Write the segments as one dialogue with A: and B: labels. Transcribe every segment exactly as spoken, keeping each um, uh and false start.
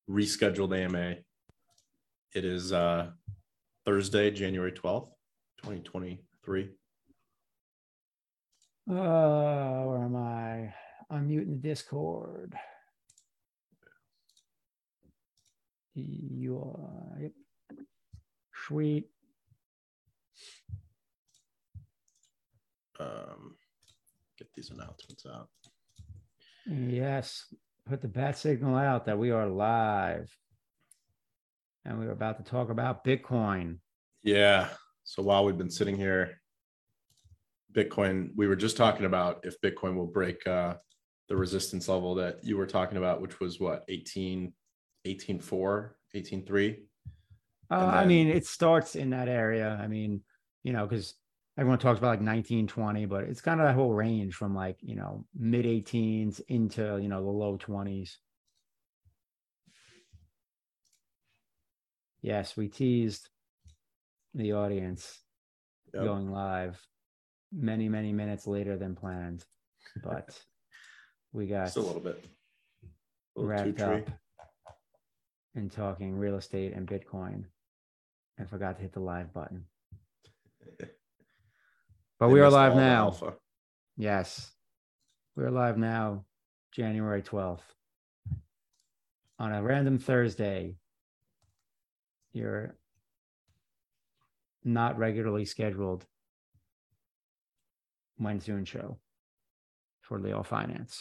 A: rescheduled A M A. It is uh, Thursday, January twelfth, twenty twenty-three.
B: Uh, where am I? I'm muting the Discord. You are, yep. Sweet.
A: Um, get these announcements out.
B: Yes. Put the bat signal out that we are live. And we are about to talk about Bitcoin.
A: Yeah. So while we've been sitting here, Bitcoin, we were just talking about if Bitcoin will break uh, the resistance level that you were talking about, which was what, eighteen, eighteen four, eighteen three?
B: Uh, then, I mean, it starts in that area. I mean, you know, because everyone talks about like nineteen twenty, but it's kind of that whole range from like, you know, mid eighteens into, you know, the low twenties. Yes, we teased the audience yep. going live many, many minutes later than planned, but we got
A: just a little bit
B: a little wrapped up in talking real estate and Bitcoin and forgot to hit the live button. But we are live now. Yes, we're live now, January twelfth, on a random Thursday. You're not regularly scheduled When Soon show for Leo Finance.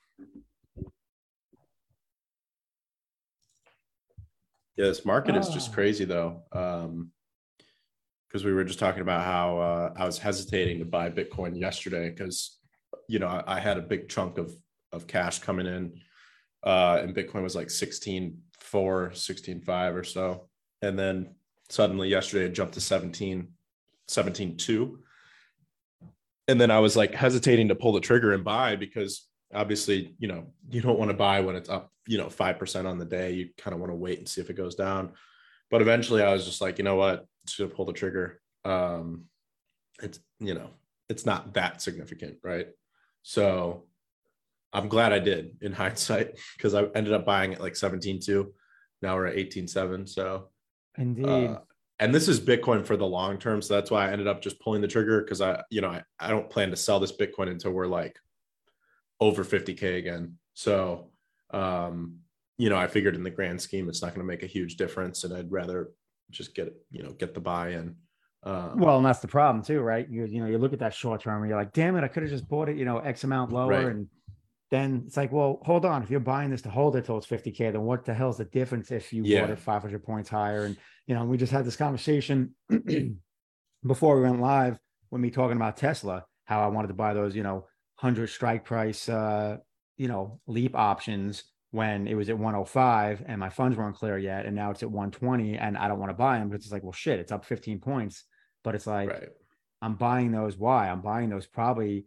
A: Yeah, this market oh. is just crazy though. Um, because we were just talking about how uh, I was hesitating to buy Bitcoin yesterday because, you know, I, I had a big chunk of, of cash coming in uh, and Bitcoin was like sixteen four, sixteen five or so. And then suddenly yesterday it jumped to seventeen, seventeen two. And then I was like hesitating to pull the trigger and buy because obviously, you know, you don't want to buy when it's up, you know, five percent on the day. You kind of want to wait and see if it goes down. But eventually I was just like, you know what, just gonna pull the trigger. Um, it's, you know, it's not that significant, right? So I'm glad I did in hindsight because I ended up buying it like seventeen two. Now we're at eighteen seven. So
B: indeed.
A: Uh, and this is Bitcoin for the long term. So that's why I ended up just pulling the trigger because I, you know, I, I don't plan to sell this Bitcoin until we're like over fifty K again. So, um, you know, I figured in the grand scheme, it's not going to make a huge difference and I'd rather just get, you know, get the buy-in. Um,
B: well, and that's the problem too, right? You, you know, you look at that short term and you're like, damn it, I could have just bought it, you know, X amount lower. Right. And then it's like, well, hold on. If you're buying this to hold it till it's fifty K, then what the hell's the difference if you yeah. bought it five hundred points higher? And, you know, we just had this conversation before we went live when we talking about Tesla, how I wanted to buy those, you know, one hundred strike price, uh, you know, leap options when it was at one oh five and my funds weren't clear yet. And now it's at one twenty and I don't want to buy them. But it's like, well, shit, it's up fifteen points. But it's like, right. I'm buying those. Why? I'm buying those probably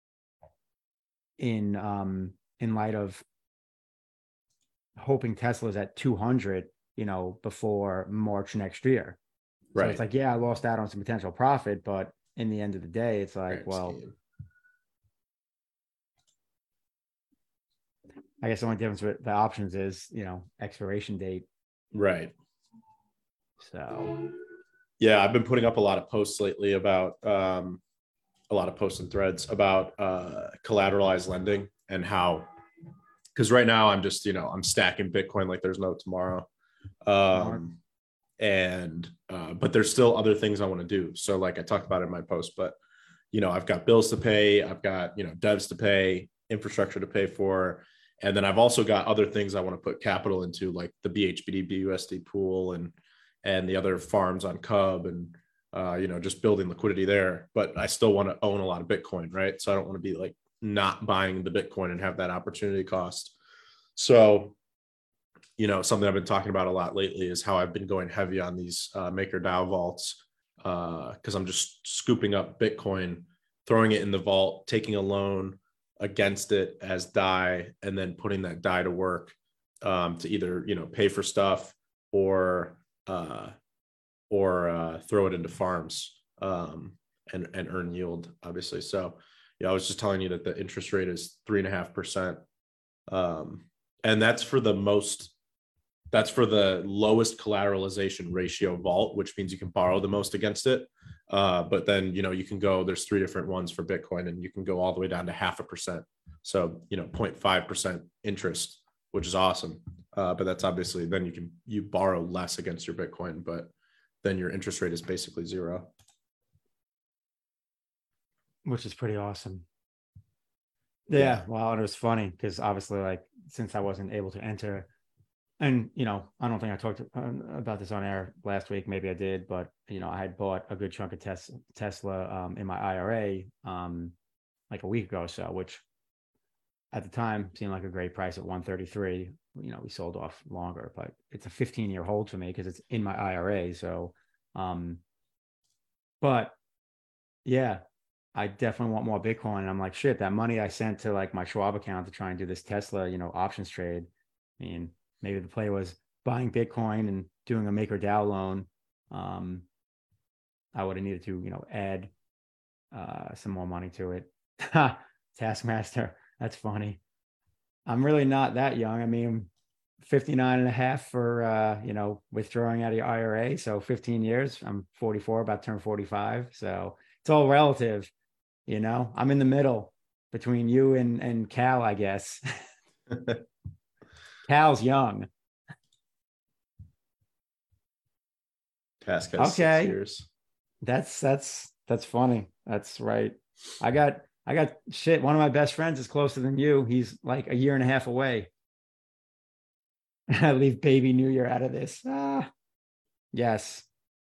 B: in um in light of hoping Tesla's at two hundred, you know, before March next year. Right. So it's like, yeah, I lost out on some potential profit, but in the end of the day, it's like, Grand well, scheme. I guess the only difference with the options is, you know, expiration date.
A: Right.
B: So
A: yeah, I've been putting up a lot of posts lately about um a lot of posts and threads about uh, collateralized lending and how, because right now I'm just, you know, I'm stacking Bitcoin like there's no tomorrow. Um, and, uh, but there's still other things I want to do. So like I talked about in my post, but, you know, I've got bills to pay, I've got, you know, devs to pay, infrastructure to pay for. And then I've also got other things I want to put capital into, like the B H B D B U S D pool and, and the other farms on Cub and, Uh, you know, just building liquidity there, but I still want to own a lot of Bitcoin, right? So I don't want to be like not buying the Bitcoin and have that opportunity cost. So, you know, something I've been talking about a lot lately is how I've been going heavy on these uh, MakerDAO vaults because uh, I'm just scooping up Bitcoin, throwing it in the vault, taking a loan against it as D A I, and then putting that D A I to work um, to either, you know, pay for stuff or uh, or uh, throw it into farms um, and, and earn yield, obviously. So, yeah, I was just telling you that the interest rate is three and a half percent. Um, and that's for the most That's for the lowest collateralization ratio vault, which means you can borrow the most against it. Uh, but then, you know, you can go, there's three different ones for Bitcoin, and you can go all the way down to half a percent. So, you know, zero point five percent interest, which is awesome. Uh, but that's obviously, then you can, you borrow less against your Bitcoin, but then your interest rate is basically zero.
B: Which is pretty awesome. Yeah. yeah. Well, and it was funny because obviously, like, since I wasn't able to enter, and, you know, I don't think I talked about this on air last week. Maybe I did, but, you know, I had bought a good chunk of tes- Tesla um, in my I R A um, like a week ago or so, which at the time seemed like a great price at one thirty-three. You know, we sold off longer, but it's a fifteen year hold for me because it's in my I R A. So, um, but yeah, I definitely want more Bitcoin. And I'm like, shit, that money I sent to like my Schwab account to try and do this Tesla, you know, options trade. I mean, maybe the play was buying Bitcoin and doing a MakerDAO loan. Um, I would have needed to, you know, add uh, some more money to it. Taskmaster. That's funny. I'm really not that young. I mean, fifty-nine and a half for, uh, you know, withdrawing out of your I R A. So fifteen years. I'm forty-four, about to turn forty-five. So it's all relative, you know. I'm in the middle between you and, and Cal, I guess. Cal's young.
A: Task has
B: okay.
A: six years.
B: That's that's that's funny. That's right. I got I got shit. One of my best friends is closer than you. He's like a year and a half away. I leave baby New Year out of this. Ah, yes.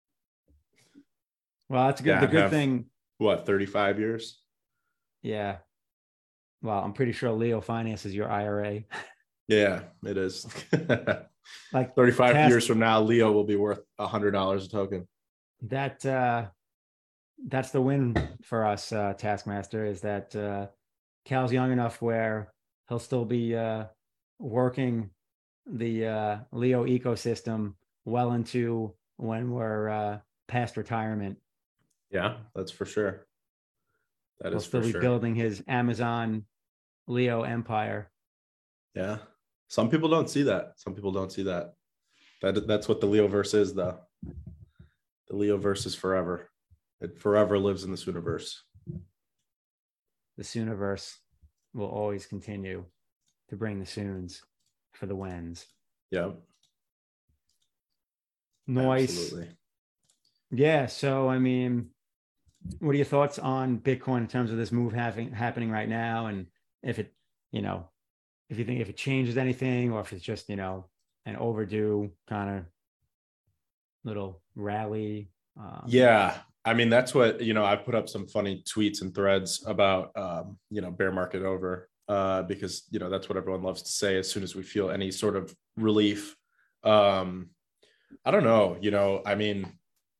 B: Well, that's good.
A: Yeah,
B: the good
A: have,
B: thing.
A: What, thirty-five years?
B: Yeah. Well, I'm pretty sure Leo finances your I R A.
A: Yeah, it is.
B: Like
A: thirty-five
B: task,
A: years from now, Leo will be worth a hundred dollars a token.
B: That uh, that's the win for us, uh, Taskmaster. Is that uh, Cal's young enough where he'll still be uh, working the uh, Leo ecosystem well into when we're uh, past retirement.
A: Yeah, that's for sure. That
B: he'll
A: is
B: still
A: for
B: be
A: sure.
B: building his Amazon Leo empire.
A: Yeah. Some people don't see that. Some people don't see that. That that's what the Leoverse is, though. The Leoverse is forever. It forever lives in this universe.
B: The Sooniverse will always continue to bring the Soons for the wins.
A: Yeah.
B: Nice.
A: Absolutely.
B: Yeah. So, I mean, what are your thoughts on Bitcoin in terms of this move having happening right now? And if it, you know, if you think if it changes anything, or if it's just, you know, an overdue kind of little rally. Um,
A: yeah. I mean, that's what, you know, I put up some funny tweets and threads about, um, you know, bear market over, uh, because, you know, that's what everyone loves to say as soon as we feel any sort of relief. Um, I don't know, you know, I mean,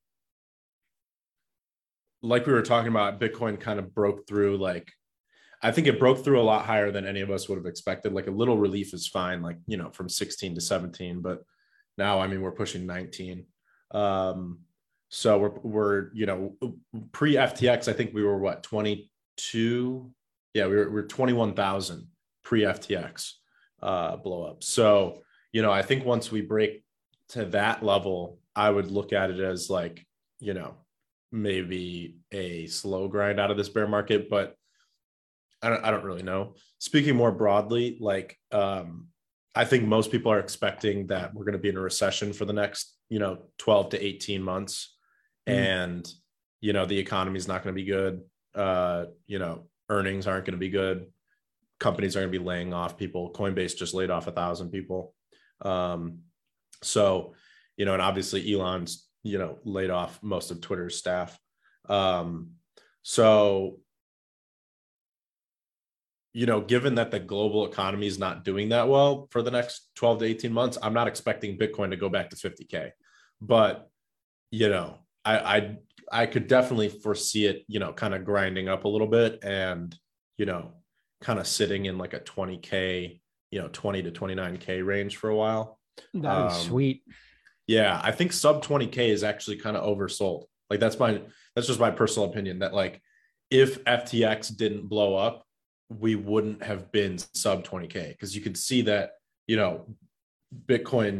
A: like we were talking about, Bitcoin kind of broke through, like, I think it broke through a lot higher than any of us would have expected. Like a little relief is fine, like, you know, from sixteen to seventeen, but now, I mean, we're pushing nineteen. Um, so we're, we're, you know, pre F T X, I think we were what, twenty-two? Yeah, we were, we we're twenty-one thousand pre F T X uh, blow up. So, you know, I think once we break to that level, I would look at it as like, you know, maybe a slow grind out of this bear market, but I don't, I don't really know. Speaking more broadly, like, um, I think most people are expecting that we're going to be in a recession for the next, you know, twelve to eighteen months. Mm. And, you know, the economy is not going to be good. Uh, you know, earnings aren't going to be good. Companies are going to be laying off people. Coinbase just laid off a thousand people. Um, so, you know, and obviously Elon's, you know, laid off most of Twitter's staff. Um, so, you know, given that the global economy is not doing that well for the next twelve to eighteen months, I'm not expecting Bitcoin to go back to fifty K. But, you know, I, I, I could definitely foresee it, you know, kind of grinding up a little bit and, you know, kind of sitting in like a twenty K, you know, twenty to twenty-nine K range for a while.
B: That'd be um, sweet.
A: Yeah. I think sub twenty K is actually kind of oversold. Like that's my, that's just my personal opinion that like, if F T X didn't blow up, we wouldn't have been sub twenty K, because you could see that, you know, Bitcoin,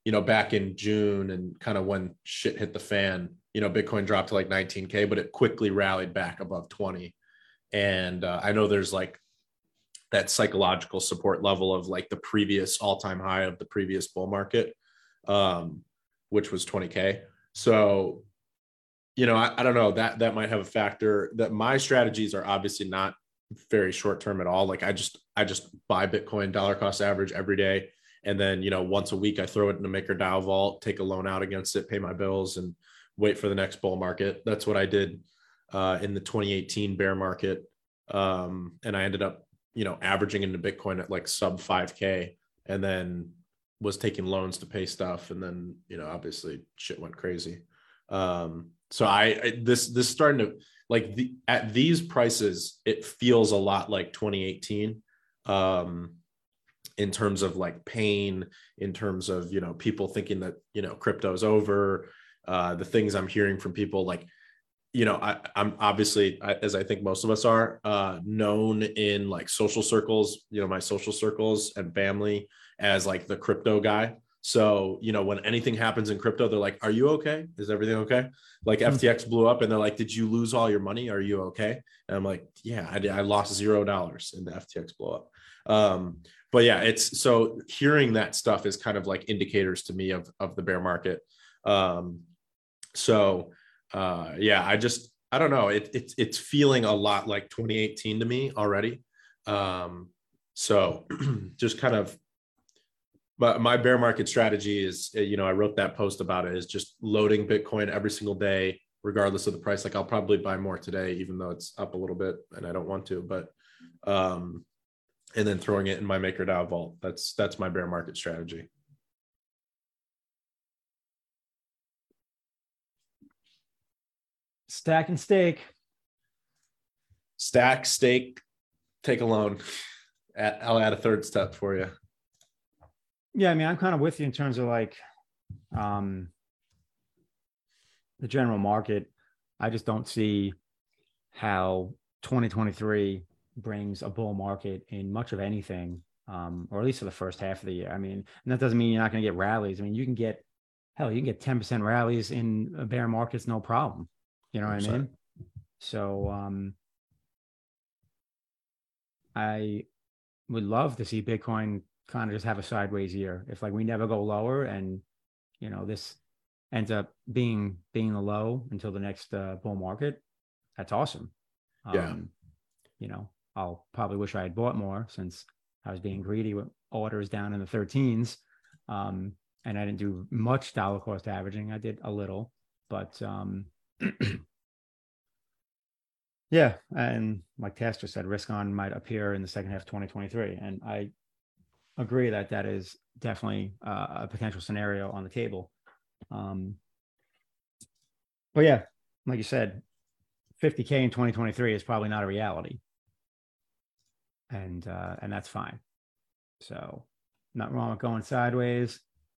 A: you know, back in June and kind of when shit hit the fan, you know, Bitcoin dropped to like nineteen K, but it quickly rallied back above twenty. And uh, I know there's like that psychological support level of like the previous all-time high of the previous bull market, um, which was twenty K. So, you know, I, I don't know, that that might have a factor. That my strategies are obviously not very short term at all. Like I just I just buy Bitcoin dollar cost average every day. And then, you know, once a week I throw it in a MakerDAO vault, take a loan out against it, pay my bills, and wait for the next bull market. That's what I did uh, in the twenty eighteen bear market. Um, and I ended up, you know, averaging into Bitcoin at like sub five K, and then was taking loans to pay stuff. And then, you know, obviously shit went crazy. Um, so I, I this, this starting to like the, at these prices, it feels a lot like twenty eighteen, um, in terms of like pain, in terms of, you know, people thinking that, you know, crypto's over, uh, the things I'm hearing from people, like, you know, I, I'm obviously, as I think most of us are, uh, known in like social circles, you know, my social circles and family as like the crypto guy. So, you know, when anything happens in crypto, they're like, are you okay? Is everything okay? Like F T X blew up and they're like, did you lose all your money? Are you okay? And I'm like, yeah, I did. I lost zero dollars in the F T X blow up. Um, but yeah, it's so hearing that stuff is kind of like indicators to me of, of the bear market. Um, so uh, yeah, I just, I don't know. It, it, it's feeling a lot like twenty eighteen to me already. Um, so just kind of, but my bear market strategy is, you know, I wrote that post about it, is just loading Bitcoin every single day, regardless of the price. Like I'll probably buy more today, even though it's up a little bit and I don't want to, but, um, and then throwing it in my MakerDAO vault. That's, that's my bear market strategy.
B: Stack and stake.
A: Stack, stake, take a loan. I'll add a third step for you.
B: Yeah, I mean, I'm kind of with you in terms of like um, the general market. I just don't see how twenty twenty-three brings a bull market in much of anything, um, or at least for the first half of the year. I mean, and that doesn't mean you're not going to get rallies. I mean, you can get, hell, you can get ten percent rallies in bear markets, no problem. You know what I mean? So um, I would love to see Bitcoin kind of just have a sideways year. If like we never go lower and, you know, this ends up being being the low until the next uh, bull market, that's awesome.
A: Yeah.
B: Um, you know, I'll probably wish I had bought more since I was being greedy with orders down in the thirteens. Um, and I didn't do much dollar cost averaging. I did a little, but um, yeah. And like Tasker said, risk on might appear in the second half of twenty twenty-three. And I agree that that is definitely uh, a potential scenario on the table. Um, but yeah, like you said, fifty K in twenty twenty-three is probably not a reality. And, uh, and that's fine. So nothing wrong with going sideways.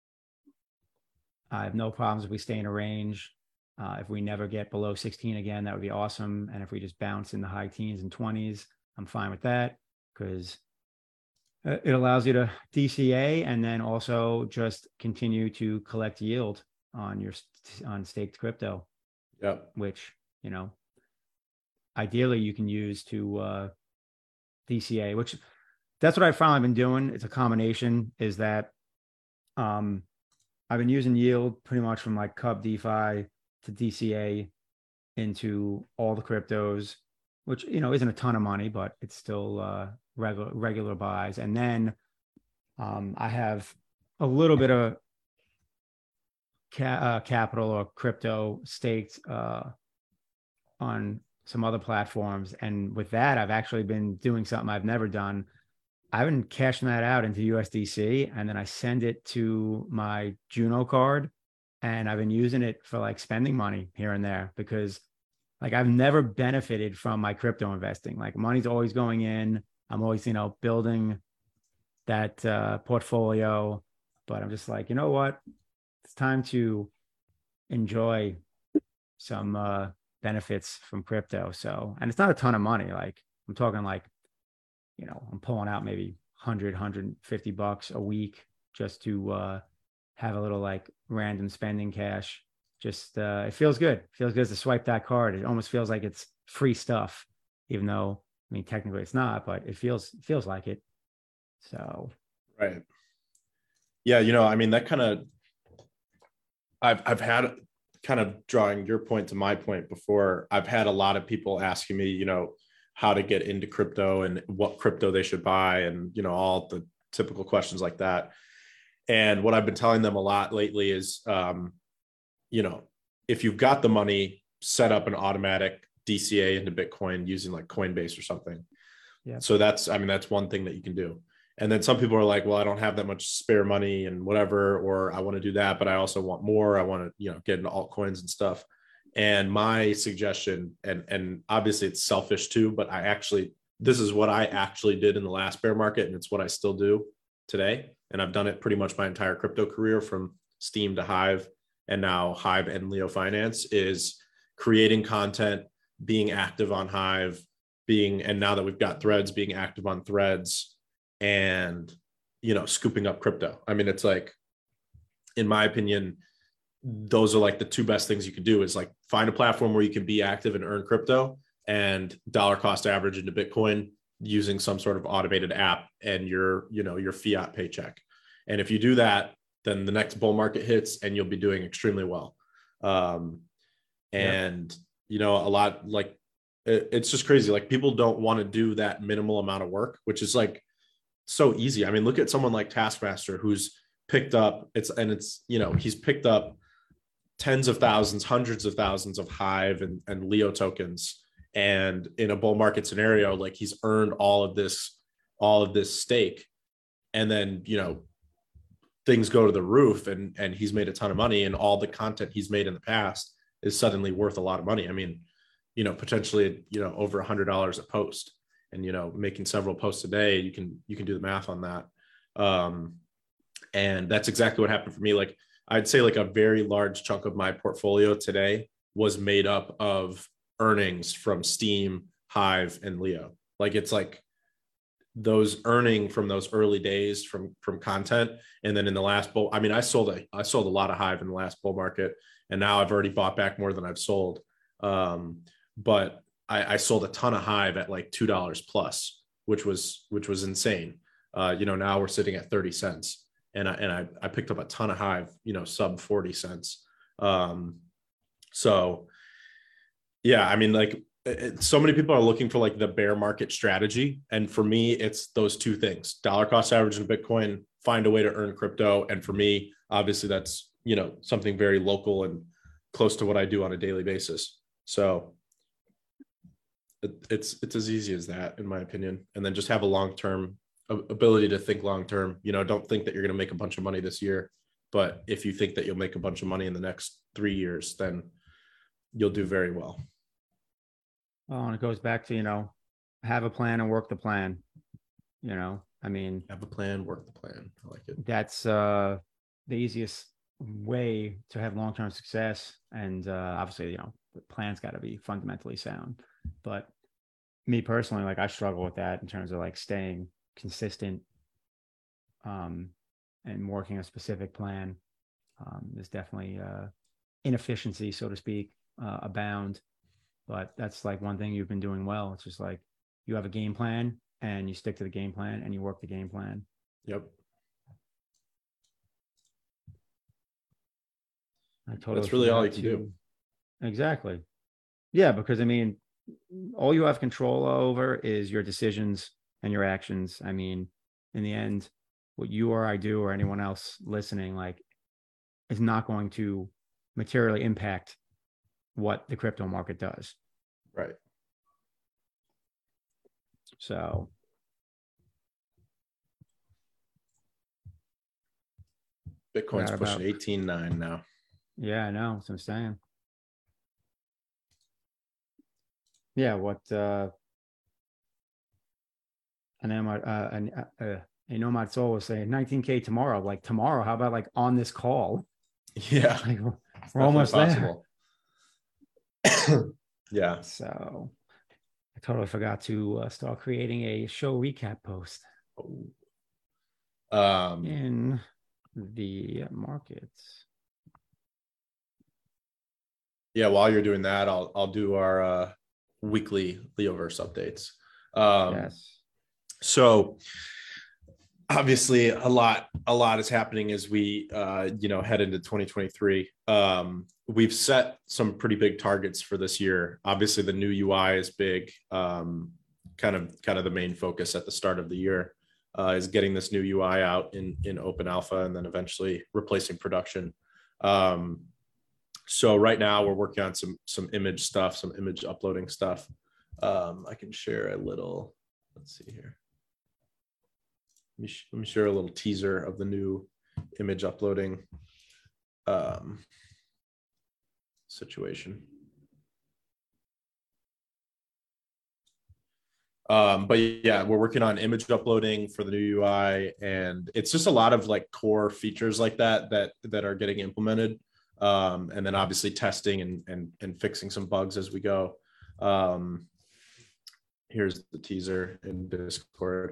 B: I have no problems if we stay in a range. Uh, if we never get below sixteen again, that would be awesome. And if we just bounce in the high teens and twenties, I'm fine with that, because it allows you to D C A and then also just continue to collect yield on your on staked crypto.
A: Yeah.
B: Which, you know, ideally you can use to uh, D C A, which that's what I've finally been doing. It's a combination, is that um, I've been using yield pretty much from like Cub DeFi to D C A into all the cryptos, which, you know, isn't a ton of money, but it's still uh, regular regular buys. And then um, I have a little bit of ca- uh, capital or crypto staked uh, on some other platforms. And with that, I've actually been doing something I've never done. I've been cashing that out into U S D C, and then I send it to my Juno card, and I've been using it for like spending money here and there, because like I've never benefited from my crypto investing. Like money's always going in. I'm always, you know, building that uh, portfolio, but I'm just like, you know what? It's time to enjoy some uh, benefits from crypto. So, and it's not a ton of money. Like I'm talking like, you know, I'm pulling out maybe one hundred, one hundred fifty bucks a week just to uh, have a little like random spending cash. Just uh, it feels good. It feels good to swipe that card. It almost feels like it's free stuff, even though I mean technically it's not, but it feels it feels like it. So
A: right. Yeah, you know, I mean that kind of I've I've had kind of drawing your point to my point before. I've had a lot of people asking me, you know, how to get into crypto and what crypto they should buy, and you know, all the typical questions like that. And what I've been telling them a lot lately is, um, you know, if you've got the money, set up an automatic D C A into Bitcoin using like Coinbase or something.
B: Yeah.
A: So that's, I mean, that's one thing that you can do. And then some people are like, well, I don't have that much spare money and whatever, or I want to do that, but I also want more. I want to, you know, get into altcoins and stuff. And my suggestion, and, and obviously it's selfish too, but I actually, this is what I actually did in the last bear market. And it's what I still do today. And I've done it pretty much my entire crypto career, from Steem to Hive, and now Hive and Leo Finance, is creating content, being active on Hive, being, and now that we've got Threads, being active on Threads, and, you know, scooping up crypto. I mean, it's like, in my opinion, those are like the two best things you can do, is like find a platform where you can be active and earn crypto, and dollar cost average into Bitcoin using some sort of automated app and your, you know, your fiat paycheck. And if you do that, then the next bull market hits and you'll be doing extremely well. Um, and, yeah. you know, a lot, like, it, it's just crazy. Like, people don't want to do that minimal amount of work, which is like so easy. I mean, look at someone like Taskmaster, who's picked up, it's, and it's, you know, he's picked up tens of thousands, hundreds of thousands of Hive and, and Leo tokens. And in a bull market scenario, like, he's earned all of this, all of this stake. And then, you know, things go to the roof, and, and he's made a ton of money, and all the content he's made in the past is suddenly worth a lot of money. I mean, you know, potentially, you know, over a hundred dollars a post, and, you know, making several posts a day, you can, you can do the math on that. Um, and that's exactly what happened for me. Like, I'd say like a very large chunk of my portfolio today was made up of earnings from Steem, Hive, and Leo. Like, it's like those earning from those early days from, from content. And then in the last bull, I mean, I sold a, I sold a lot of Hive in the last bull market, and now I've already bought back more than I've sold. Um, but I, I sold a ton of Hive at like two dollars plus, which was, which was insane. Uh, you know, now we're sitting at thirty cents. And I, and I, I picked up a ton of Hive, you know, sub forty cents. Um, so yeah, I mean, like, it, so many people are looking for like the bear market strategy. And for me, it's those two things: dollar cost average in Bitcoin, find a way to earn crypto. And for me, obviously that's, you know, something very local and close to what I do on a daily basis. So it, it's, it's as easy as that, in my opinion. And then just have a long-term ability to think long-term. You know, don't think that you're going to make a bunch of money this year, but if you think that you'll make a bunch of money in the next three years, then you'll do very well.
B: Well, and it goes back to, you know, have a plan and work the plan. You know, I mean,
A: have a plan, work the plan. I like it.
B: That's uh, the easiest way to have long-term success. And uh, obviously, you know, the plan's got to be fundamentally sound. But me personally, like, I struggle with that in terms of like staying consistent um, and working a specific plan. Um, there's definitely uh, inefficiency, so to speak, uh, abound. But that's like one thing you've been doing well. It's just like you have a game plan and you stick to the game plan and you work the game plan.
A: Yep.
B: I totally
A: That's really all you can to... do.
B: Exactly. Yeah, because I mean, all you have control over is your decisions and your actions. I mean, in the end, what you or I do or anyone else listening, like, is not going to materially impact what the crypto market does.
A: Right.
B: So
A: Bitcoin's pushing eighteen nine now.
B: Yeah, I know. That's what I'm saying. Yeah, what uh and then my uh, and uh, a Nomad Soul was saying nineteen K tomorrow. Like, tomorrow, how about like on this call?
A: Yeah.
B: Like, we're, we're almost possible.
A: There. Yeah.
B: So I totally forgot to uh, start creating a show recap post.
A: Um,
B: in the markets.
A: Yeah, while you're doing that, I'll I'll do our uh, weekly Leoverse updates. Um,
B: yes.
A: So obviously a lot a lot is happening as we uh, you know head into twenty twenty-three. Um, we've set some pretty big targets for this year. Obviously, the new U I is big. Um, kind of kind of the main focus at the start of the year uh, is getting this new U I out in in open alpha and then eventually replacing production. Um, so right now we're working on some some image stuff, some image uploading stuff. Um, I can share a little. Let's see here. Let me, sh- let me share a little teaser of the new image uploading um, situation. Um, but yeah, we're working on image uploading for the new U I, and it's just a lot of like core features like that that that are getting implemented, um, and then obviously testing and and and fixing some bugs as we go. Um, here's the teaser in Discord.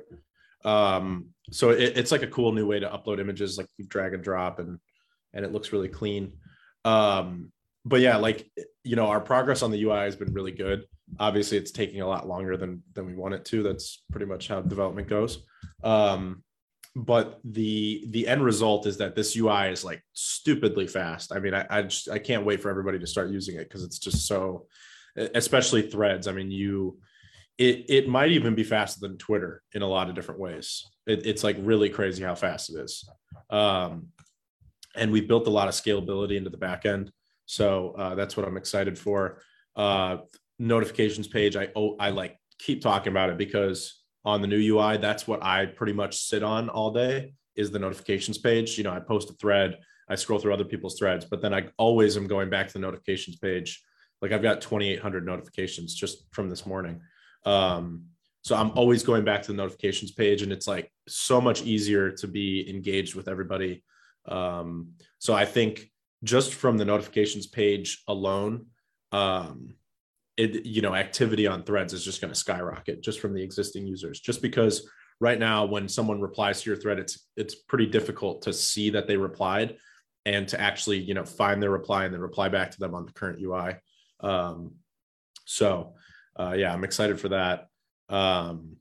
A: Um, so it, it's like a cool new way to upload images, like you drag and drop, and and it looks really clean. Um, but yeah, like, you know, our progress on the U I has been really good. Obviously, it's taking a lot longer than than we want it to. That's pretty much how development goes. Um, but the the end result is that this U I is like stupidly fast. I mean, I I, just, I can't wait for everybody to start using it because it's just so, especially threads. I mean, you. It, it might even be faster than Twitter in a lot of different ways. It, it's like really crazy how fast it is. Um, and we've built a lot of scalability into the back end. So uh, that's what I'm excited for. Uh, notifications page, I oh, I like keep talking about it because on the new U I, that's what I pretty much sit on all day is the notifications page. You know, I post a thread, I scroll through other people's threads, but then I always am going back to the notifications page. Like I've got twenty-eight hundred notifications just from this morning. Um, so I'm always going back to the notifications page, and it's like so much easier to be engaged with everybody. Um, so I think just from the notifications page alone, um, it, you know, activity on threads is just going to skyrocket just from the existing users, just because right now, when someone replies to your thread, it's, it's pretty difficult to see that they replied and to actually, you know, find their reply and then reply back to them on the current U I. Um, so, Uh, yeah, I'm excited for that. Um,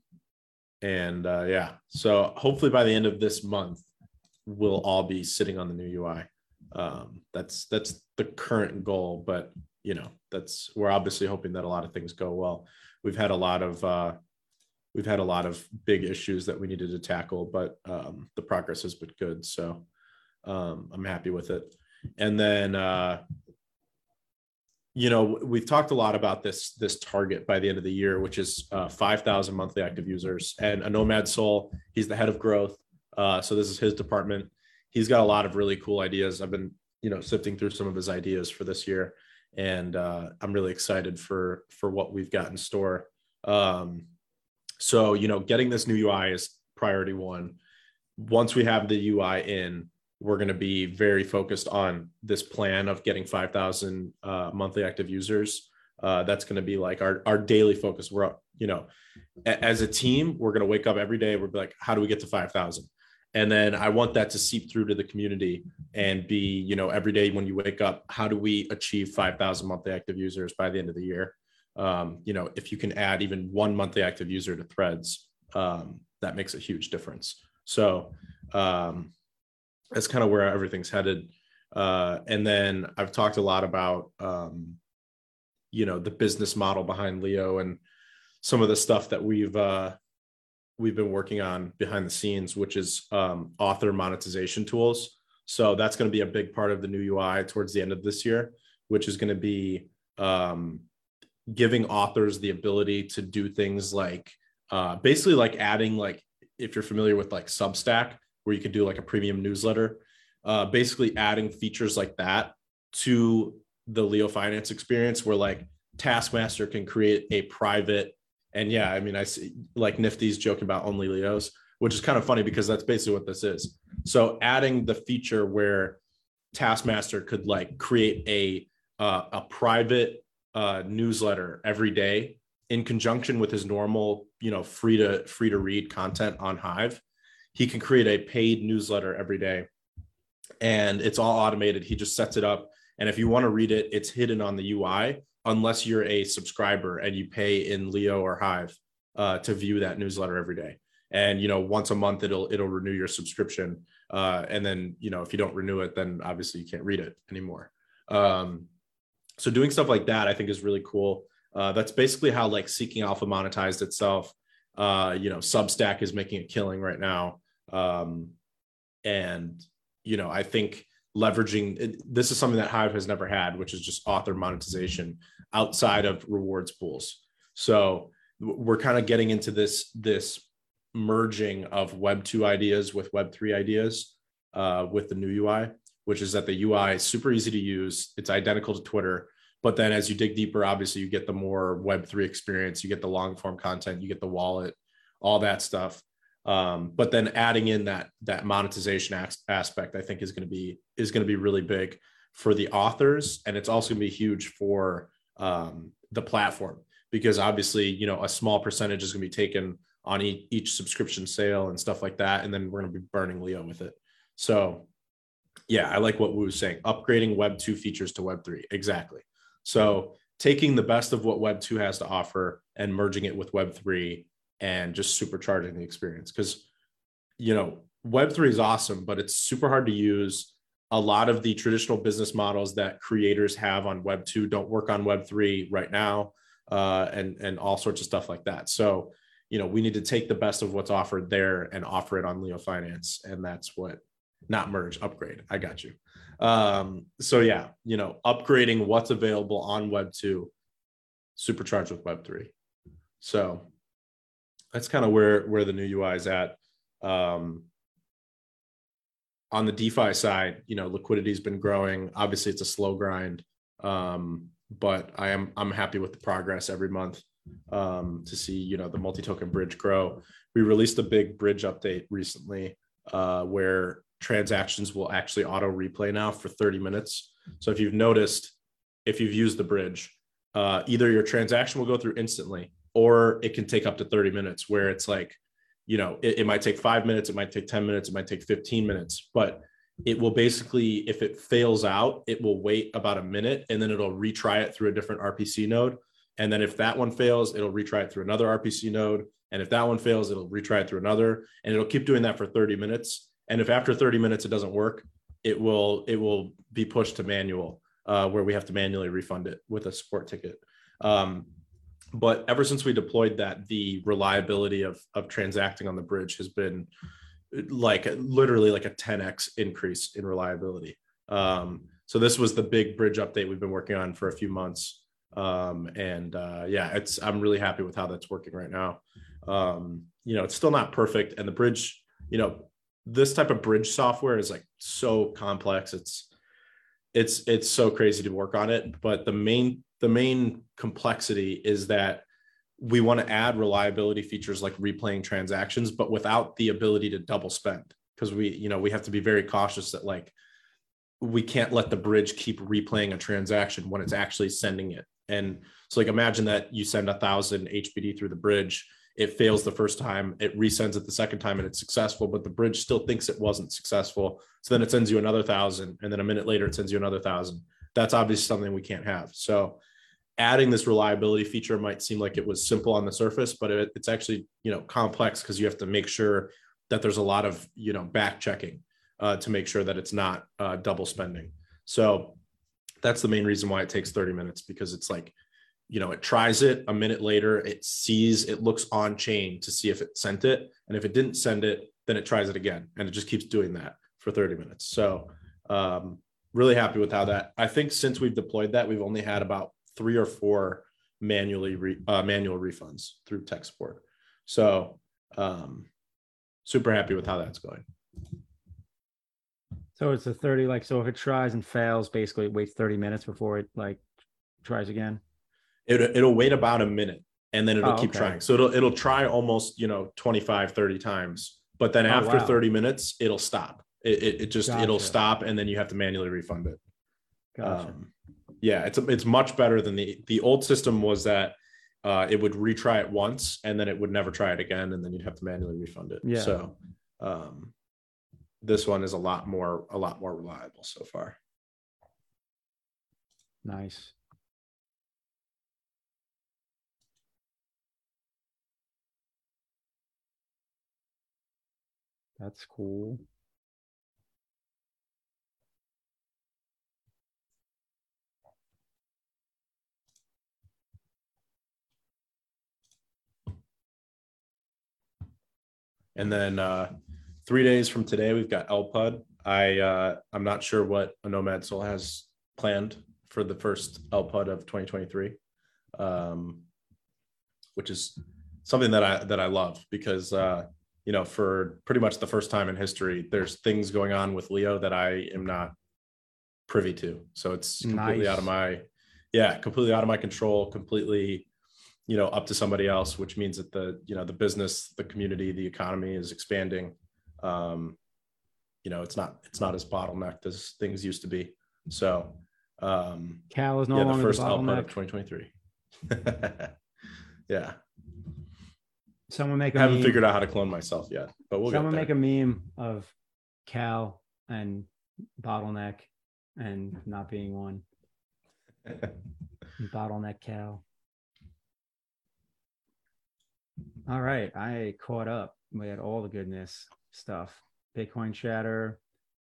A: and uh, yeah, so hopefully by the end of this month, we'll all be sitting on the new U I. Um, that's that's the current goal, but you know, that's we're obviously hoping that a lot of things go well. We've had a lot of uh, we've had a lot of big issues that we needed to tackle, but um, the progress has been good. So um, I'm happy with it. And then. Uh, You know, we've talked a lot about this this target by the end of the year, which is uh, five thousand monthly active users. And a Nomad Soul, he's the head of growth. Uh, so this is his department. He's got a lot of really cool ideas. I've been, you know, sifting through some of his ideas for this year, and uh, I'm really excited for for what we've got in store. Um, so, you know, getting this new U I is priority one. Once we have the U I in, we're going to be very focused on this plan of getting five thousand uh, monthly active users. Uh, that's going to be like our, our daily focus. We're, you know, a, as a team, we're going to wake up every day. We're like, how do we get to five thousand? And then I want that to seep through to the community and be, you know, every day when you wake up, how do we achieve five thousand monthly active users by the end of the year? Um, you know, if you can add even one monthly active user to threads, um, that makes a huge difference. So, um, that's kind of where everything's headed. Uh, and then I've talked a lot about, um, you know, the business model behind Leo and some of the stuff that we've, uh, we've been working on behind the scenes, which is um, author monetization tools. So that's going to be a big part of the new U I towards the end of this year, which is going to be um, giving authors the ability to do things like uh, basically like adding, like, if you're familiar with like Substack, where you can do like a premium newsletter, uh, basically adding features like that to the Leo Finance experience, where like Taskmaster can create a private, and yeah, I mean, I see like Nifty's joking about only Leos, which is kind of funny because that's basically what this is. So adding the feature where Taskmaster could like create a, uh, a private uh, newsletter every day in conjunction with his normal, you know, free to free to read content on Hive. He can create a paid newsletter every day and it's all automated. He just sets it up. And if you want to read it, it's hidden on the U I, unless you're a subscriber and you pay in Leo or Hive uh, to view that newsletter every day. And, you know, once a month, it'll, it'll renew your subscription. Uh, and then, you know, if you don't renew it, then obviously you can't read it anymore. Um, so doing stuff like that, I think is really cool. Uh, that's basically how like Seeking Alpha monetized itself. Uh, you know, Substack is making a killing right now. Um, and, you know, I think leveraging it, this is something that Hive has never had, which is just author monetization outside of rewards pools. So we're kind of getting into this, this merging of Web two ideas with Web three ideas uh, with the new U I, which is that the U I is super easy to use. It's identical to Twitter. But then as you dig deeper, obviously you get the more Web three experience, you get the long form content, you get the wallet, all that stuff. Um, but then adding in that, that monetization aspect, I think is going to be, is going to be really big for the authors. And it's also going to be huge for um, the platform, because obviously, you know, a small percentage is going to be taken on each, each subscription sale and stuff like that. And then we're going to be burning Leo with it. So yeah, I like what Wu was saying, upgrading Web two features to Web three. Exactly. So taking the best of what Web two has to offer and merging it with Web three and just supercharging the experience. Because, you know, Web three is awesome, but it's super hard to use. A lot of the traditional business models that creators have on Web two don't work on Web three right now, uh, and, and all sorts of stuff like that. So, you know, we need to take the best of what's offered there and offer it on Leo Finance. And that's what, not merge, upgrade. I got you. Um, so yeah, you know, upgrading what's available on Web two, supercharged with Web three. So that's kind of where, where the new U I is at. Um, on the DeFi side, you know, liquidity has been growing. Obviously it's a slow grind. Um, but I am, I'm happy with the progress every month, um, to see, you know, the multi-token bridge grow. We released a big bridge update recently, uh, where transactions will actually auto replay now for thirty minutes. So if you've noticed, if you've used the bridge, uh, either your transaction will go through instantly, or it can take up to thirty minutes, where it's like, you know, it, it might take five minutes, it might take ten minutes, it might take fifteen minutes, but it will basically, if it fails out, it will wait about a minute and then it'll retry it through a different R P C node. And then if that one fails, it'll retry it through another R P C node. And if that one fails, it'll retry it through another, and it'll keep doing that for thirty minutes. And if after thirty minutes it doesn't work, it will it will be pushed to manual, uh, where we have to manually refund it with a support ticket. Um, but ever since we deployed that, the reliability of of transacting on the bridge has been like literally like a ten X increase in reliability. Um, so this was the big bridge update we've been working on for a few months. Um, and uh, yeah, it's I'm really happy with how that's working right now. Um, you know, it's still not perfect, and the bridge, you know, this type of bridge software is like so complex. It's, it's, it's so crazy to work on it. But the main, the main complexity is that we want to add reliability features like replaying transactions, but without the ability to double spend. Cause we, you know, we have to be very cautious that like, we can't let the bridge keep replaying a transaction when it's actually sending it. And so like, imagine that you send a thousand H B D through the bridge. It fails the first time, it resends it the second time and it's successful, but the bridge still thinks it wasn't successful. So then it sends you another thousand. And then a minute later, it sends you another thousand. That's obviously something we can't have. So adding this reliability feature might seem like it was simple on the surface, but it, it's actually, you know, complex, because you have to make sure that there's a lot of, you know, back checking uh, to make sure that it's not uh, double spending. So that's the main reason why it takes thirty minutes, because it's like, you know, it tries it, a minute later, it sees, it looks on chain to see if it sent it. And if it didn't send it, then it tries it again. And it just keeps doing that for thirty minutes. So um, really happy with how that, I think since we've deployed that, we've only had about three or four manually re, uh, manual refunds through tech support. So um, super happy with how that's going.
B: So it's a thirty, like, so if it tries and fails, basically it waits thirty minutes before it like tries again.
A: It, it'll wait about a minute and then it'll
B: oh,
A: keep
B: okay.
A: trying. So it'll, it'll try almost, you know, twenty-five, thirty times, but then oh, after wow. thirty minutes, it'll stop. It, it, it just, gotcha. It'll stop. And then you have to manually refund it.
B: Gotcha.
A: Um, yeah, it's, it's much better than the, the old system was that uh, it would retry it once and then it would never try it again. And then you'd have to manually refund it.
B: Yeah.
A: So um, this one is a lot more, a lot more reliable so far.
B: Nice. That's cool.
A: And then uh, three days from today, we've got L P U D. I uh, I'm not sure what a Nomad Soul has planned for the first L P U D of twenty twenty-three, um, which is something that I that I love because uh, you know, for pretty much the first time in history, there's things going on with Leo that I am not privy to. So it's completely nice. out of my yeah, completely out of my control. Completely. You know, up to somebody else, which means that the, you know, the business, the community, the economy is expanding. Um, you know, it's not, it's not as bottlenecked as things used to be. So, um,
B: Cal is no
A: yeah,
B: longer
A: the first
B: the
A: L P U D of twenty twenty-three. Yeah.
B: Someone make a
A: I haven't
B: meme.
A: figured out how to clone myself yet, but we'll
B: Someone
A: get there.
B: make a meme of Cal and bottleneck and not being one. Bottleneck Cal. All right, I caught up. We had all the goodness stuff. Bitcoin chatter,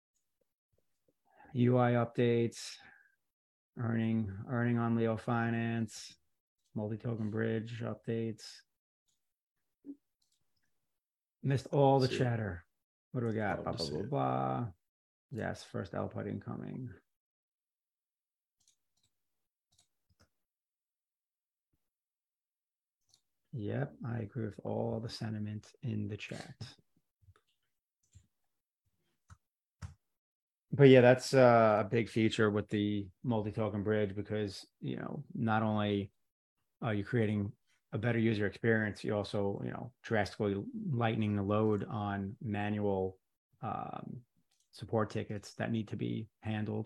B: U I updates, earning earning on Leo Finance, multi-token bridge updates. Missed all the chatter. What do we got? Blah, blah, blah, blah. Yes, first L P U D incoming. Yep, I agree with all the sentiment in the chat. But yeah, that's uh, a big feature with the multi-token bridge because, you know, not only are you creating a better user experience, you also, you know, drastically lightening the load on manual um, support tickets that need to be handled.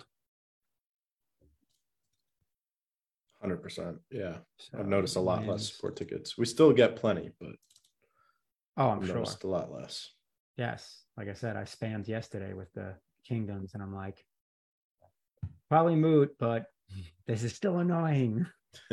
A: one hundred percent. Yeah.
B: So,
A: I've noticed a lot
B: wins.
A: less support tickets. We still get plenty, but
B: oh, I'm
A: I've
B: sure
A: noticed a lot less.
B: Yes. Like I said, I spammed yesterday with the kingdoms and I'm like, probably moot, but this is still annoying.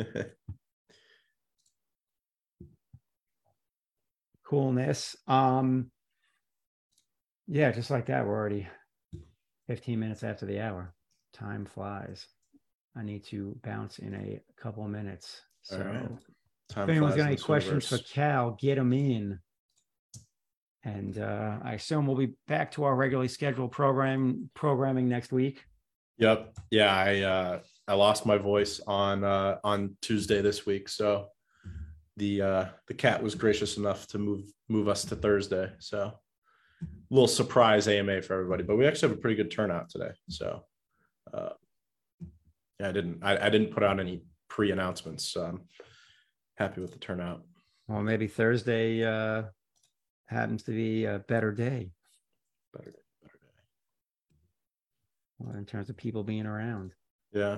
B: Coolness. Um, yeah, just like that, we're already fifteen minutes after the hour. Time flies. I need to bounce in a couple of minutes. So
A: right. Time
B: if anyone's got any
A: universe.
B: questions for Cal, get them in. And uh, I assume we'll be back to our regularly scheduled program programming next week.
A: Yep. Yeah, I uh, I lost my voice on uh, on Tuesday this week, so the uh, the cat was gracious enough to move move us to Thursday. So a little surprise A M A for everybody, but we actually have a pretty good turnout today. So uh, yeah, I didn't I, I didn't put out any pre-announcements, so I'm happy with the turnout.
B: Well, maybe Thursday uh, happens to be a better day.
A: Better day, better day.
B: Well, in terms of people being around.
A: Yeah.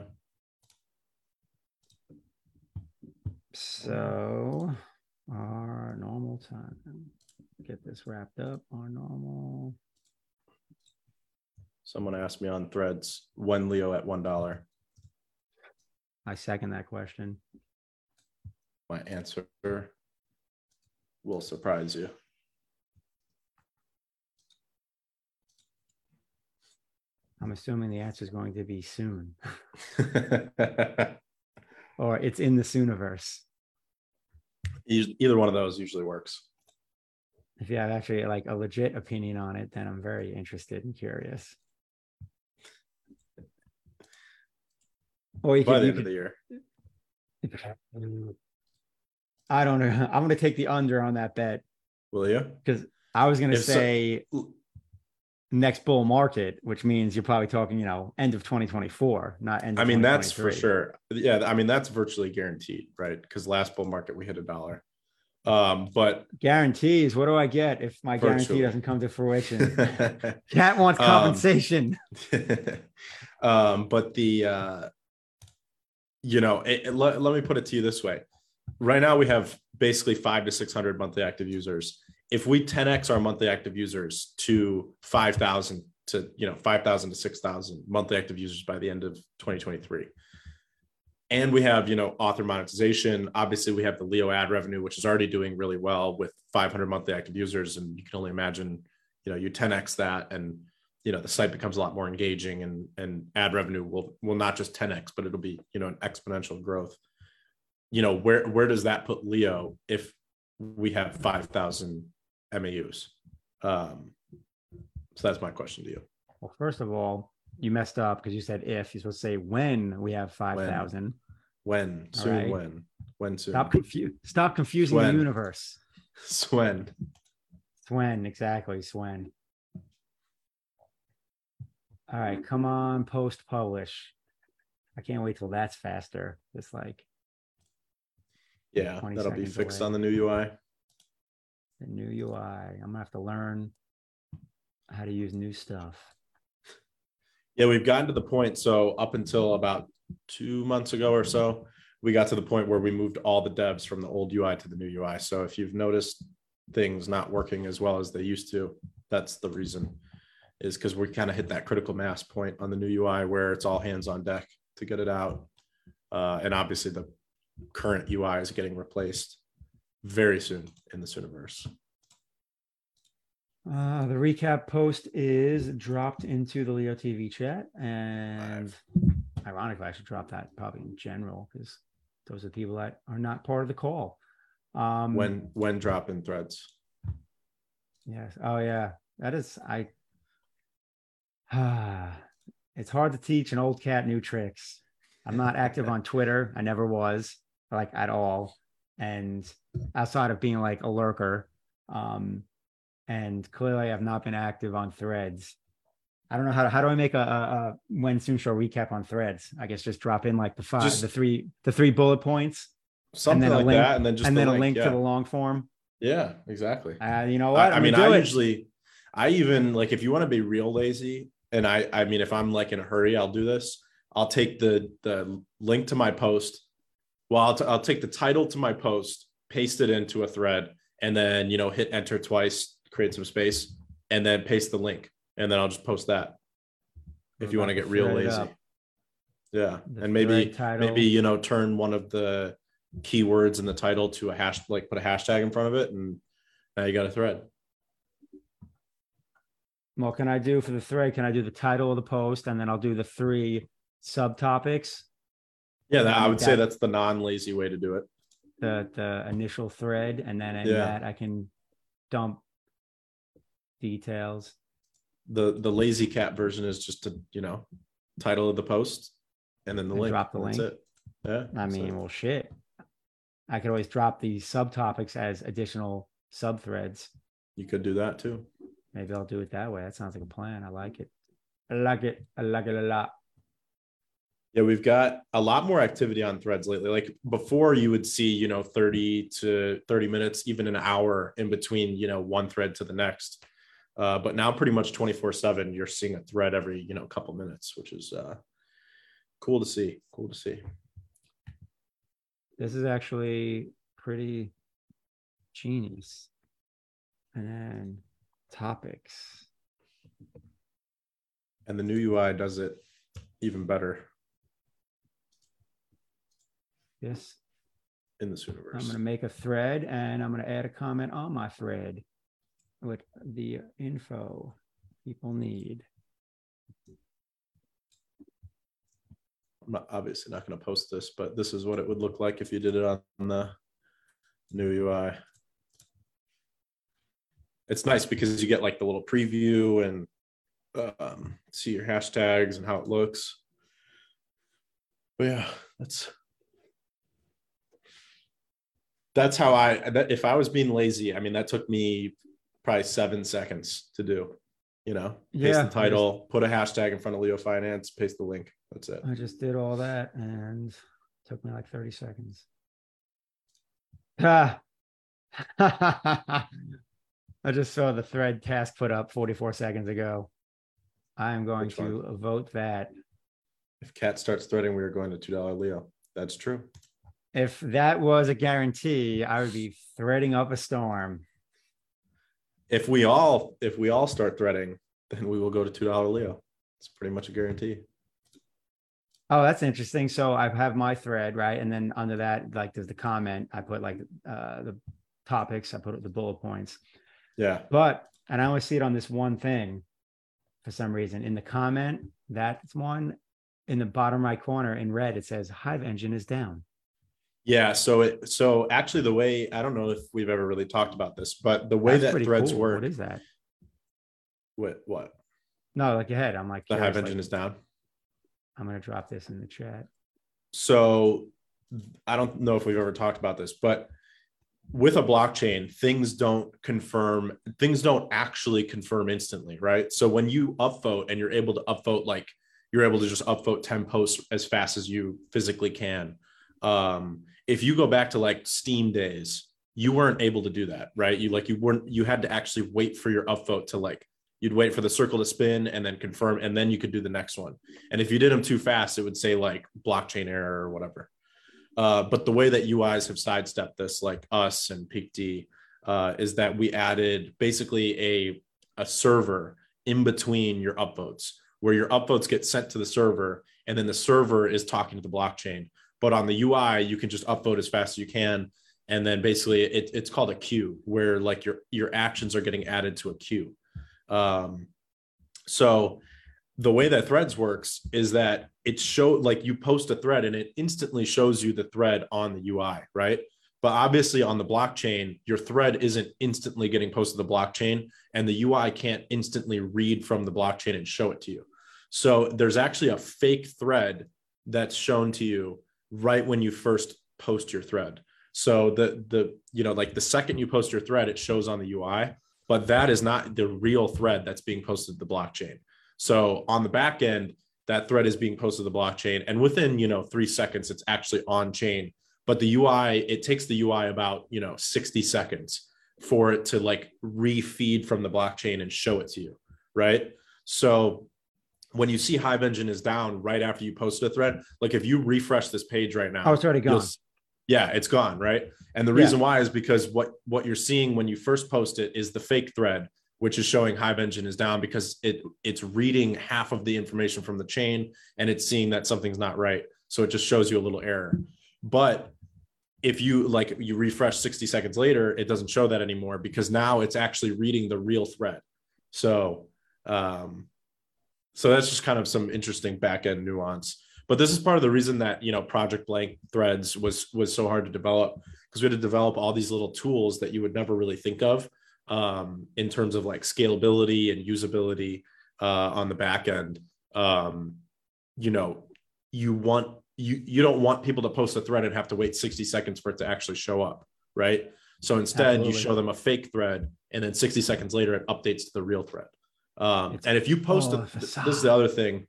B: So our normal time. Get this wrapped up. Our normal.
A: Someone asked me on Threads, when Leo at one dollar?
B: I second that question.
A: My answer will surprise you.
B: I'm assuming the answer is going to be soon. Or it's in the Sooniverse.
A: Either one of those usually works.
B: If you have actually like a legit opinion on it, then I'm very interested and curious. Or you
A: By
B: could,
A: the
B: you
A: end
B: could,
A: of the year.
B: I don't know. I'm going to take the under on that bet.
A: Will you?
B: Because I was going to
A: If
B: say
A: so,
B: next bull market, which means you're probably talking, you know, end of twenty twenty-four, not end of
A: I mean, that's for
B: twenty twenty-three.
A: sure. Yeah, I mean, that's virtually guaranteed, right? Because last bull market, we hit a dollar. Um, but
B: guarantees, what do I get if my
A: virtually.
B: guarantee doesn't come to fruition? Cat wants compensation.
A: Um, um, but the, uh, you know, it, it, let, let me put it to you this way. Right now, we have basically five to six hundred monthly active users. if we ten X our monthly active users to five thousand to, you know, five thousand to six thousand monthly active users by the end of twenty twenty-three. And we have, you know, author monetization. Obviously we have the Leo ad revenue, which is already doing really well with five hundred monthly active users. And you can only imagine, you know, you ten X that, and, you know, the site becomes a lot more engaging, and, and ad revenue will, will not just ten X, but it'll be, you know, an exponential growth. You know, where, where does that put Leo if we have five thousand M A Us? Um, so that's my question to you.
B: Well, first of all, you messed up because you said if. You're supposed to say when we have five thousand.
A: When, when. soon, right. when, when soon.
B: Stop, confu- Stop confusing Swen. The universe.
A: Swen.
B: Swen, exactly, Swen. All right, come on, post publish. I can't wait till that's faster. It's like,
A: yeah, that'll be fixed away. On the new U I.
B: The new U I. I'm gonna have to learn how to use new stuff.
A: Yeah, we've gotten to the point. So up until about two months ago or so, we got to the point where we moved all the devs from the old U I to the new U I. So if you've noticed things not working as well as they used to, that's the reason, is because we kind of hit that critical mass point on the new U I where it's all hands on deck to get it out. Uh, and obviously the current U I is getting replaced very soon in the Sooniverse.
B: Uh, the recap post is dropped into the Leo T V chat, and Five. Ironically, I should drop that probably in general because those are the people that are not part of the call. Um,
A: when when dropping threads.
B: Yes. Oh yeah, that is I. Ah, it's hard to teach an old cat new tricks. I'm not active on Twitter. I never was, like, at all, and outside of being like a lurker. Um, And clearly I've not been active on threads. I don't know how to, how do I make a, a, a when soon show recap on threads? I guess just drop in like the five, just the three, the three bullet points,
A: something like
B: link,
A: that. And then just
B: and
A: the
B: then
A: link,
B: a link
A: yeah.
B: to the long form.
A: Yeah, exactly.
B: Uh, you know what?
A: I, I mean, I usually, I even like, if you want to be real lazy, and I, I mean, if I'm like in a hurry, I'll do this. I'll take the, the link to my post. Well, I'll, t- I'll take the title to my post, paste it into a thread, and then, you know, hit enter twice, create some space, and then paste the link, and then I'll just post that. If you want to get real lazy. Yeah. The and maybe maybe you know turn one of the keywords in the title to a hash, like put a hashtag in front of it, and now you got a thread.
B: Well, can I do for the thread, can I do the title of the post, and then I'll do the three subtopics?
A: Yeah, that, I would that, say that's the non-lazy way to do it.
B: The the initial thread, and then in yeah. that I can dump details.
A: The the lazy cat version is just to, you know, title of the post and then the and link.
B: Drop the link.
A: That's it. Yeah.
B: I mean, so. Well, shit. I could always drop these subtopics as additional sub threads.
A: You could do that too.
B: Maybe I'll do it that way. That sounds like a plan. I like it. I like it. I like it a lot.
A: Yeah, we've got a lot more activity on threads lately. Like before, you would see, you know, thirty to thirty minutes, even an hour in between, you know, one thread to the next. Uh, but now pretty much twenty-four seven, you're seeing a thread every, you know, couple minutes, which is uh, cool to see. Cool to see.
B: This is actually pretty genius. And then topics.
A: And the new U I does it even better.
B: Yes.
A: In the Sooniverse.
B: I'm going to make a thread, and I'm going to add a comment on my thread with the info people need.
A: I'm not, obviously not going to post this, but this is what it would look like if you did it on the new U I. It's nice because you get like the little preview and um, see your hashtags and how it looks. But yeah, that's that's how I, that, if I was being lazy, I mean, that took me probably seven seconds to do, you know, paste yeah, the title, just, put a hashtag in front of Leo Finance, paste the link. That's it.
B: I just did all that and it took me like thirty seconds. Ah. I just saw the thread task put up forty-four seconds ago. I am going Which to one? vote that.
A: If Cat starts threading, we are going to two dollar Leo. That's true.
B: If that was a guarantee, I would be threading up a storm.
A: if we all if we all start threading, then we will go to two dollar Leo. It's pretty much a guarantee.
B: Oh, that's interesting. So I have my thread, right? And then under that, like there's the comment. I put like uh the topics, I put the bullet points.
A: Yeah.
B: But and I only see it on this one thing for some reason. In the comment, that's one in the bottom right corner in red, it says Hive engine is down.
A: Yeah. So it so actually the way, I don't know if we've ever really talked about this, but the way
B: that's
A: that threads
B: cool.
A: work.
B: What is that?
A: What what?
B: No, like ahead. I'm like
A: the
B: curious,
A: Hive engine
B: like,
A: is down.
B: I'm gonna drop this in the chat.
A: So I don't know if we've ever talked about this, but with a blockchain, things don't confirm, things don't actually confirm instantly, right? So when you upvote and you're able to upvote, like you're able to just upvote ten posts as fast as you physically can. Um, if you go back to like Steam days, you weren't able to do that, right? You like, you weren't, you had to actually wait for your upvote to like, you'd wait for the circle to spin and then confirm, and then you could do the next one. And if you did them too fast, it would say like blockchain error or whatever. Uh, but the way that U Is have sidestepped this, like us and PeakD, uh, is that we added basically a, a server in between your upvotes, where your upvotes get sent to the server, and then the server is talking to the blockchain. But on the U I, you can just upvote as fast as you can. And then basically it, it's called a queue, where like your, your actions are getting added to a queue. Um, so the way that threads works is that it show like you post a thread and it instantly shows you the thread on the U I, right? But obviously on the blockchain, your thread isn't instantly getting posted to the blockchain, and the U I can't instantly read from the blockchain and show it to you. So there's actually a fake thread that's shown to you right when you first post your thread. So the, the, you know, like the second you post your thread, it shows on the U I, but that is not the real thread that's being posted to the blockchain. So on the back end, that thread is being posted to the blockchain, and within, you know, three seconds, it's actually on chain. But the U I, it takes the U I about, you know, sixty seconds for it to like refeed from the blockchain and show it to you, right? So when you see Hive engine is down right after you posted a thread, like if you refresh this page right now,
B: oh, it's already gone.
A: Yeah, it's gone, right? And the reason yeah. why is because what, what you're seeing when you first post it is the fake thread, which is showing Hive engine is down because it it's reading half of the information from the chain and it's seeing that something's not right. So it just shows you a little error. But if you like you refresh sixty seconds later, it doesn't show that anymore because now it's actually reading the real thread. So, um, so that's just kind of some interesting back-end nuance. But this is part of the reason that, you know, Project Blank Threads was was so hard to develop, because we had to develop all these little tools that you would never really think of um, in terms of like scalability and usability uh, on the back end. Um, you know, you want you you don't want people to post a thread and have to wait sixty seconds for it to actually show up, right? So instead, Absolutely. you show them a fake thread, and then sixty seconds later, it updates to the real thread. Um, and if you post oh, a, this is the other thing.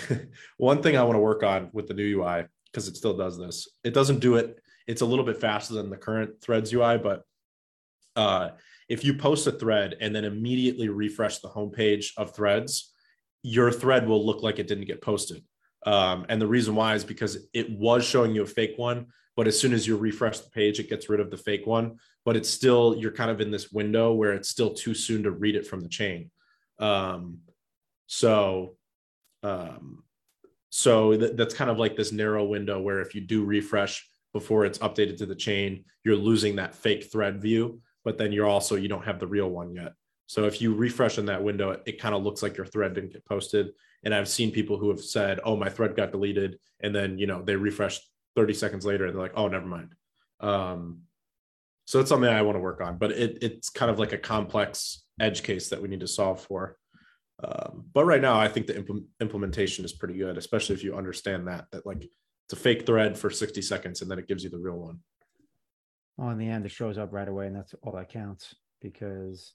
A: One thing I want to work on with the new U I, because it still does this. It doesn't do it. It's a little bit faster than the current Threads U I, but uh, if you post a thread and then immediately refresh the homepage of Threads, your thread will look like it didn't get posted. Um, and the reason why is because it was showing you a fake one, but as soon as you refresh the page, it gets rid of the fake one. But it's still, you're kind of in this window where it's still too soon to read it from the chain. Um, so Um, so th- that's kind of like this narrow window where if you do refresh before it's updated to the chain, you're losing that fake thread view, but then you're also, you don't have the real one yet. So if you refresh in that window, it, it kind of looks like your thread didn't get posted. And I've seen people who have said, oh, my thread got deleted. And then, you know, they refresh thirty seconds later and they're like, oh, never mind. Um, so that's something I want to work on, but it, it's kind of like a complex edge case that we need to solve for. Um, but right now, I think the impl- implementation is pretty good, especially if you understand that, that like it's a fake thread for sixty seconds and then it gives you the real one.
B: Well, in the end, it shows up right away, and that's all that counts, because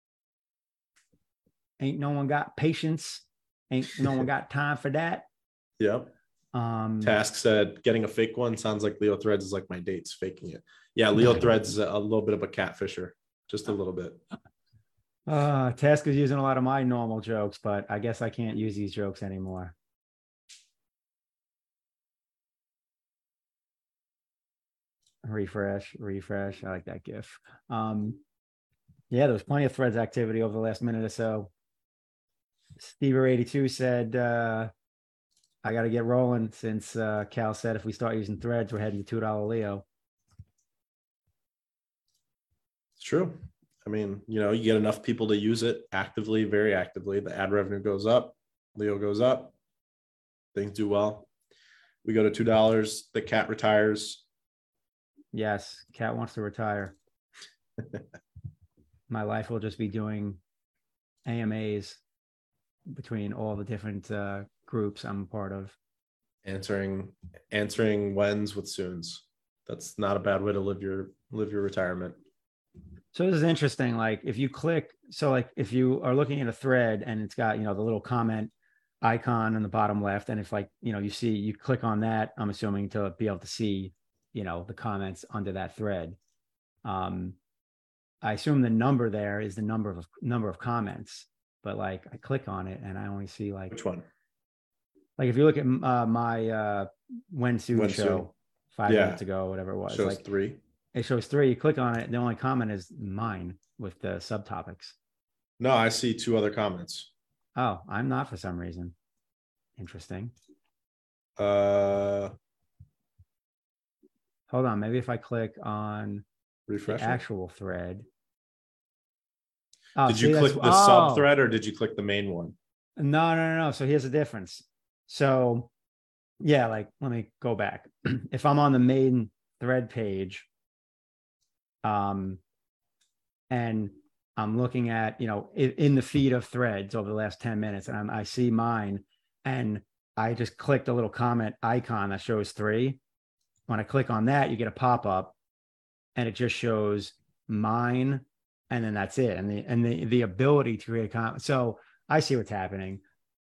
B: ain't no one got patience. Ain't no one got time for that.
A: Yep. Um, Task said, getting a fake one sounds like Leo Threads is like my dates faking it. Yeah, Leo Threads is a little bit of a catfisher, just a little bit.
B: Uh, Task is using a lot of my normal jokes, but I guess I can't use these jokes anymore. Refresh, refresh. I like that GIF. Um, Yeah, there was plenty of threads activity over the last minute or so. Stever eighty-two said, uh, I got to get rolling since uh, Cal said if we start using threads, we're heading to two dollar Leo.
A: It's true. I mean, you know, you get enough people to use it actively, very actively. The ad revenue goes up, Leo goes up, things do well. We go to two dollars. The cat retires.
B: Yes, cat wants to retire. My life will just be doing A M As between all the different uh, groups I'm a part of.
A: Answering, answering whens with soons. That's not a bad way to live your live your retirement.
B: So this is interesting. Like if you click, so like if you are looking at a thread and it's got, you know, the little comment icon on the bottom left, and if like, you know, you see, you click on that, I'm assuming to be able to see, you know, the comments under that thread. Um, I assume the number there is the number of number of comments, but like I click on it and I only see like,
A: which one?
B: Like if you look at uh, my uh, When Soon
A: When
B: show
A: Soon.
B: five
A: Yeah.
B: minutes ago, whatever it was,
A: Shows
B: like
A: three.
B: It shows three. You click on it. The only comment is mine with the subtopics.
A: No, I see two other comments.
B: Oh, I'm not for some reason. Interesting.
A: Uh,
B: Hold on. Maybe if I click on
A: refresh
B: the
A: it.
B: actual thread. Oh,
A: Did
B: see,
A: you click
B: that's-
A: the
B: oh.
A: sub thread or did you click the main one?
B: No, no, no, no. So here's the difference. So yeah, like let me go back. If I'm on the main thread page, um, and I'm looking at, you know, in, in the feed of threads over the last ten minutes, and I'm, I see mine, and I just clicked a little comment icon that shows three. When I click on that, you get a pop-up, and it just shows mine, and then that's it. And the and the the ability to create a comment. So I see what's happening.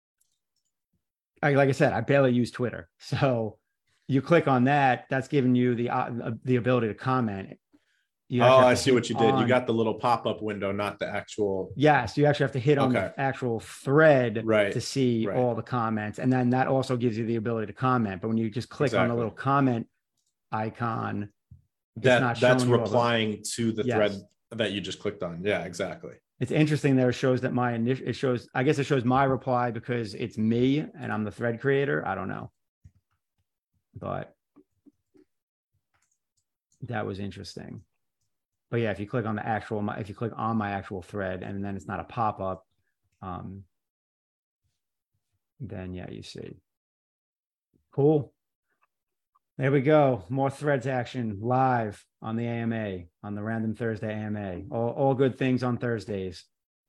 B: I, like I said, I barely use Twitter, so you click on that. That's giving you the uh, the ability to comment. You
A: Oh, I
B: have to
A: see
B: hit
A: what you did.
B: on-
A: You got the little pop-up window, not the actual.
B: Yes, you actually have to hit on
A: Okay.
B: the actual thread
A: Right,
B: to see
A: right.
B: all the comments. And then that also gives you the ability to comment. But when you just click on the
A: Exactly.
B: little comment icon, it's
A: That
B: not
A: that's
B: showing you all the-
A: replying to the
B: Yes.
A: thread that you just clicked on. Yeah, exactly.
B: It's interesting there. It shows that my initial, it shows, I guess it shows my reply because it's me and I'm the thread creator. I don't know. But that was interesting. But yeah, if you click on the actual, my- if you click on my actual thread and then it's not a pop-up, um, then yeah, you see. Cool. There we go. More threads action live on the A M A, on the Random Thursday A M A. All, all good things on Thursdays.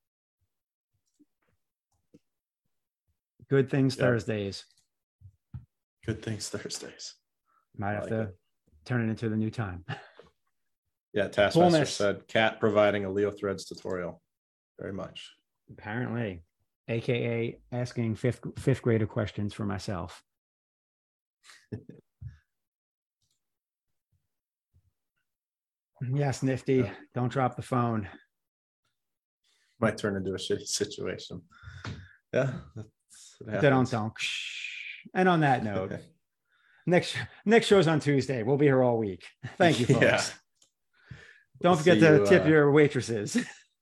B: Good things
A: Yeah.
B: Thursdays.
A: Good things Thursdays.
B: Might
A: I
B: have
A: like
B: to
A: it.
B: turn it into the new time.
A: Yeah, Taskmaster
B: Coolness.
A: said cat providing a Leo Threads tutorial. Very much.
B: Apparently, A K A asking fifth fifth grader questions for myself. Yes, Nifty.
A: Yeah.
B: Don't drop the phone.
A: Might turn into a shitty situation. Yeah. That's what
B: Don't
A: happens.
B: don't. And on that note, next next show's on Tuesday. We'll be here all week. Thank you, folks.
A: Yeah.
B: Don't
A: We'll
B: forget
A: see
B: to
A: you,
B: tip
A: uh,
B: your waitresses.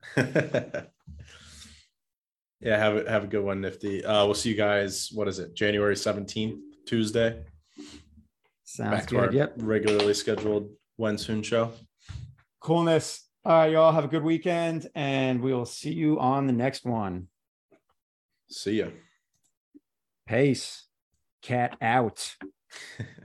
A: Yeah, have a have a good one, Nifty. Uh, we'll see you guys. What is it? January seventeenth, Tuesday.
B: Sounds
A: Back to
B: good.
A: our
B: Yep.
A: regularly scheduled When Soon show.
B: Coolness. All right, y'all have a good weekend, and we will see you on the next one.
A: See ya.
B: Peace. Cat out.